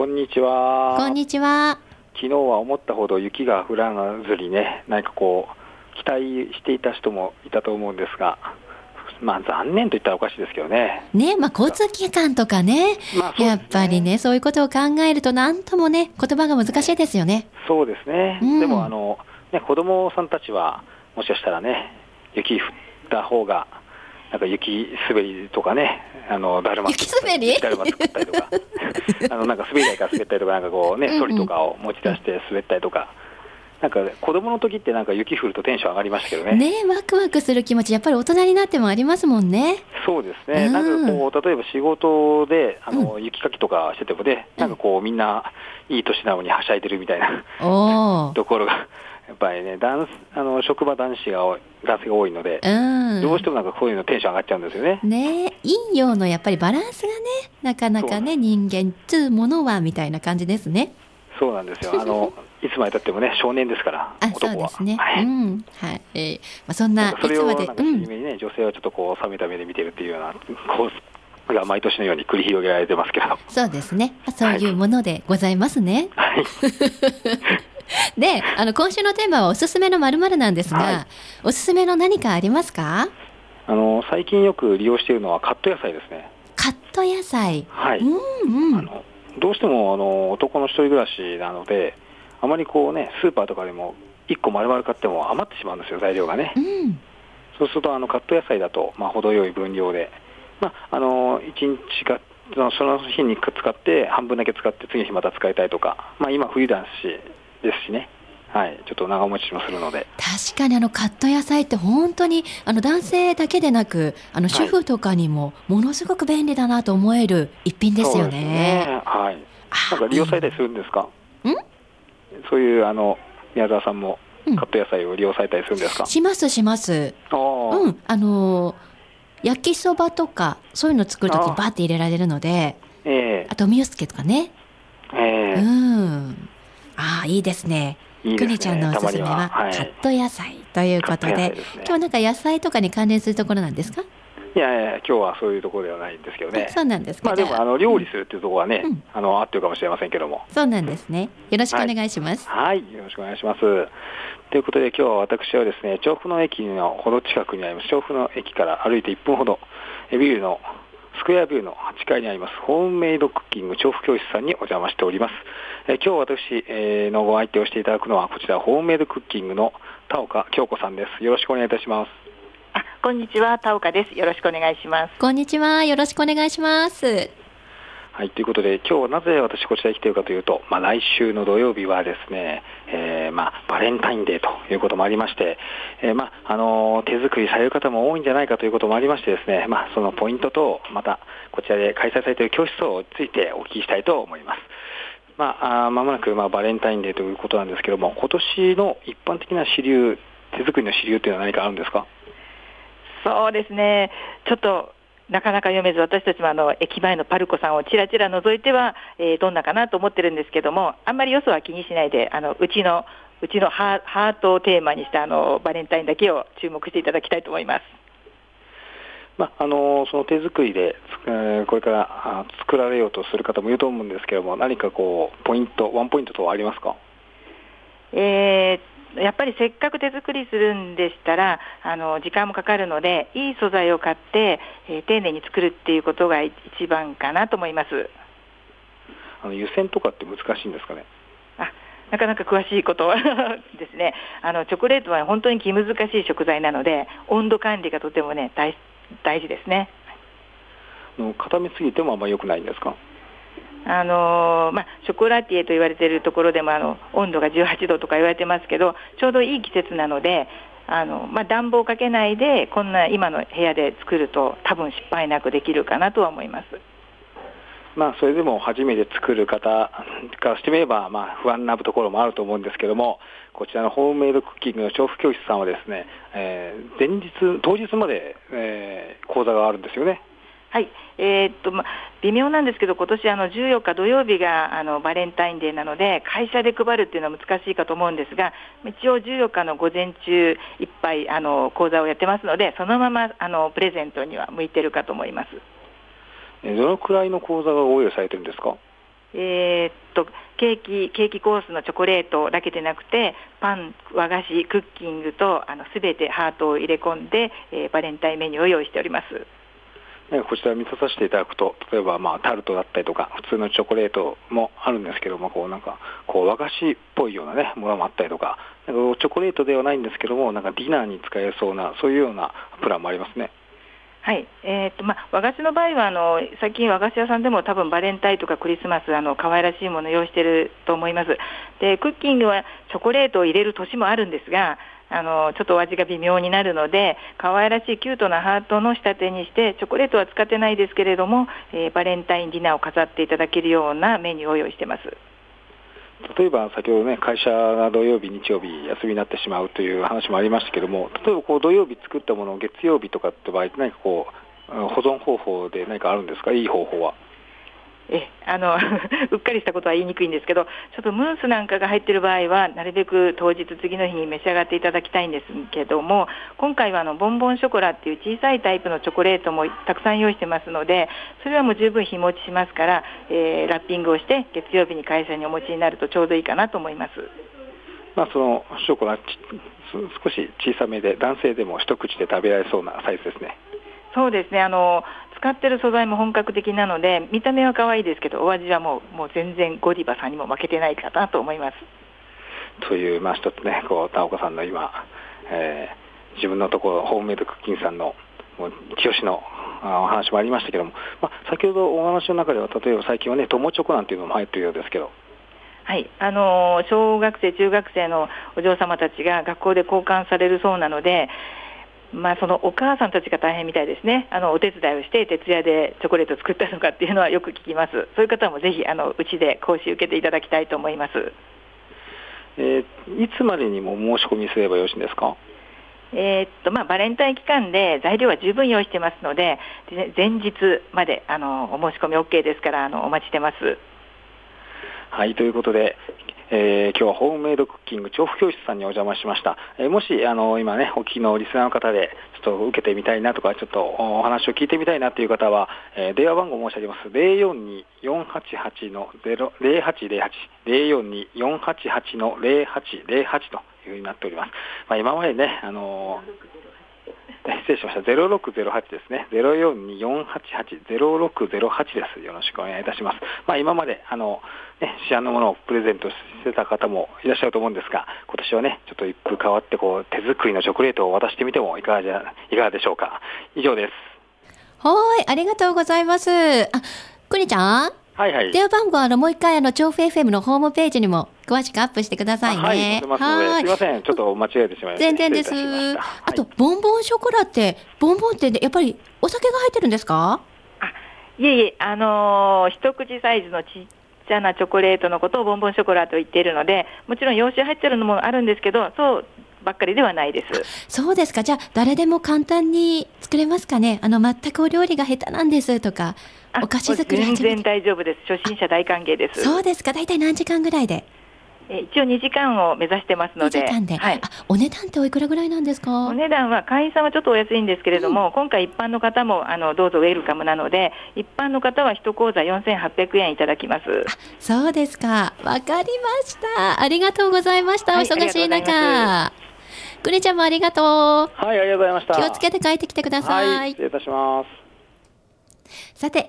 こんにちは。 こんにちは。 昨日は思ったほど雪が降らずにね、何かこう期待していた人もいたと思うんですが、残念と言ったらおかしいですけどね。 ね、交通機関とかね、 そうですね、 やっぱりね、そういうことを考えると何ともね、言葉が難しいですよね。 そうですね。でも子供さんたちはもしかしたらね、雪降った方がなんか雪滑りとかね、だるま雪滑りだるま作ったりとかなんか滑り台から滑ったりとか、なんかこうね、ソリとかを持ち出して滑ったりとか、なんか子供の時ってなんか雪降るとテンション上がりましたけどね。 ね、ワクワクする気持ち、やっぱり大人になってもありますもんね。 そうですね。なんかこう、例えば仕事で雪かきとかしててもね、なんかこうみんないい年なのにはしゃいでるみたいなところがやっぱりね、職場男性が多いので、どうしてもなんかこういうのテンション上がっちゃうんですよね。 ね、陰陽のやっぱりバランスがね、なかなかね、人間つうものはみたいな感じですね。 そうなんですよ。いつまでたってもね、少年ですから、男は。 そうですね。 はい。 はい。そんな、 それをなんかいつまで、 夢にね、女性はちょっとこう冷めた目で見てるっていうような構図が毎年のように繰り広げられてますけど。 そうですね。そういうものでございますね。 はい。 で、今週のテーマはおすすめの〇〇なんですが、 はい、 おすすめの何かありますか？ 最近よく利用しているのはカット野菜ですね。 カット野菜。 はい。どうしても男の一人暮らしなので、あまりこうね、スーパーとかでも1個丸々買っても余ってしまうんですよ、材料がね。そうするとカット野菜だと程よい分量で、1日かその日に使って半分だけ使って次の日また使いたいとか、今冬だしですしね、はい、ちょっと長持ちもするので。 確かにカット野菜って本当に男性だけでなく主婦とかにもものすごく便利だなと思える一品ですよね。 そうですね。はい。なんか利用されたりするんですか？そういう宮沢さんもカット野菜を利用されたりするんですか？ しますします。焼きそばとかそういうの作るときにバーって入れられるので、あとおみおすけとかね。いいですね。くにちゃんのおすすめはカット野菜ということで、今日なんか野菜とかに関連するところなんですか？ いや今日はそういうところではないんですけどね。 そうなんですか。 でも料理するっていうところはね、合ってるかもしれませんけども。 そうなんですね。よろしくお願いします。 はい、よろしくお願いします。ということで今日は私はですね、調布の駅のほど近くにあります、調布の駅から歩いて1分ほど、スクエアビルの8階にありますホームメイドクッキング調布教室さんにお邪魔しております。今日私のご相手をしていただくのはこちらホームメイドクッキングの田岡京子さんです。よろしくお願いいたします。 こんにちは、田岡です。よろしくお願いします。 こんにちは、よろしくお願いします。 はい、ということで今日はなぜ私こちらに来ているかというと、来週の土曜日はですね、バレンタインデーということもありまして、手作りされる方も多いんじゃないかということもありましてですね、そのポイントとまたこちらで開催されている教室についてお聞きしたいと思います。間もなくバレンタインデーということなんですけども、今年の一般的な主流、手作りの主流というのは何かあるんですか？ そうですね、ちょっとなかなか読めず、私たちも駅前のパルコさんをちらちら覗いては、どんなかなと思ってるんですけども、あんまりよそは気にしないでうちのハートをテーマにしたバレンタインだけを注目していただきたいと思います。 その手作りでこれから作られようとする方もいると思うんですけども、何かこうワンポイントとはありますか？ やっぱりせっかく手作りするんでしたら時間もかかるので、いい素材を買って、丁寧に作るっていうことが一番かなと思います。 湯煎とかって難しいんですかね？ なかなか詳しいことですね。チョコレートは本当に気難しい食材なので、温度管理がとてもね大事ですね。 固めすぎてもあんまり良くないんですか？ ショコラティエと言われているところでも温度が18度とか言われてますけど、ちょうどいい季節なので暖房をかけないでこんな今の部屋で作ると多分失敗なくできるかなとは思います。 それでも初めて作る方からしてみれば、不安なところもあると思うんですけども、こちらのホームメイドクッキングの調布教室さんはですね、当日まで、講座があるんですよね。 はい、微妙なんですけど、今年14日土曜日がバレンタインデーなので、会社で配るっていうのは難しいかと思うんですが、一応14日の午前中いっぱい講座をやってますので、そのままプレゼントには向いてるかと思います。 どのくらいの講座がご用意されてるんですか？ ケーキコースのチョコレートだけでなくて、パン、和菓子、クッキングとすべてハートを入れ込んで、バレンタインメニューを用意しております。 こちら見させていただくと、例えばタルトだったりとか普通のチョコレートもあるんですけども、和菓子っぽいようなねものもあったりとか、チョコレートではないんですけども、ディナーに使えそうなそういうようなプランもありますね。 はい、和菓子の場合は最近和菓子屋さんでも多分バレンタインとかクリスマス可愛らしいものを用意していると思います。でクッキングはチョコレートを入れる年もあるんですが、ちょっとお味が微妙になるので、可愛らしいキュートなハートの仕立てにして、チョコレートは使ってないですけれども、バレンタインディナーを飾っていただけるようなメニューを用意しています。 例えば先ほどね、会社が土曜日日曜日休みになってしまうという話もありましたけども、例えば土曜日作ったものを月曜日とかって場合、何か保存方法で何かあるんですか、いい方法は。 うっかりしたことは言いにくいんですけど、ちょっとムースなんかが入っている場合はなるべく当日次の日に召し上がっていただきたいんですけども、今回はボンボンショコラっていう小さいタイプのチョコレートもたくさん用意してますので、それはもう十分日持ちしますから、ラッピングをして月曜日に会社にお持ちになるとちょうどいいかなと思います。 そのショコラ少し小さめで、男性でも一口で食べられそうなサイズですね。 そうですね、使ってる素材も本格的なので、見た目は可愛いですけど、お味はもう全然ゴディバさんにも負けてないかなと思います。 という、一つね、田岡さんの今、自分のところホームメイドクッキングさんの一押しのお話もありましたけども、先ほどお話の中では、例えば最近はね、友チョコなんていうのも入っているようですけど。 はい、小学生中学生のお嬢様たちが学校で交換されるそうなので、そのお母さんたちが大変みたいですね。お手伝いをして徹夜でチョコレートを作ったのかっていうのはよく聞きます。そういう方もぜひうちで講習受けていただきたいと思います。 いつまでにも申し込みすればよろしいんですか？ バレンタイン期間で材料は十分用意してますので、前日までお申し込み OK ですからお待ちしてます。 はい、ということで、今日はホームメイドクッキング調布教室さんにお邪魔しました。もし今ねお聞きのリスナーの方でちょっと受けてみたいなとか、ちょっとお話を聞いてみたいなという方は、電話番号申し上げます。 042-488-0808 042-488-0808 というふうになっております。今までね失礼しました。0608ですね。042-488-0608です。よろしくお願いいたします。今まで市販のものをプレゼントしてた方もいらっしゃると思うんですが、今年はねちょっと一風変わって手作りのチョコレートを渡してみてもいかがでしょうか。以上です。 はい、ありがとうございます。くにちゃん。 はいはい。 電話番号もう一回調布 FM のホームページにも詳しくアップしてくださいね。 はい、載せますので、すいません、ちょっと間違えてしまいました。 全然です。あとボンボンショコラって、ボンボンってやっぱりお酒が入ってるんですか？ いえいえ、一口サイズのちっちゃなチョコレートのことをボンボンショコラと言っているので、もちろん洋酒入ってるのもあるんですけど、そうばっかりではないです。 そうですか。じゃあ誰でも簡単に作れますかね。全くお料理が下手なんですとか、お菓子作り全然大丈夫です。初心者大歓迎です。 そうですか。大体何時間ぐらいで？ 一応2時間を目指してますので。 2時間で、はい。お値段っておいくらぐらいなんですか？ お値段は会員さんはちょっとお安いんですけれども、今回一般の方もどうぞウェルカムなので、一般の方は1講座4800円いただきます。 そうですか。わかりました。ありがとうございました。お忙しい中。くにちゃんもありがとう。 はい、ありがとうございました。 気をつけて帰ってきてください。 はい、失礼いたします。 さて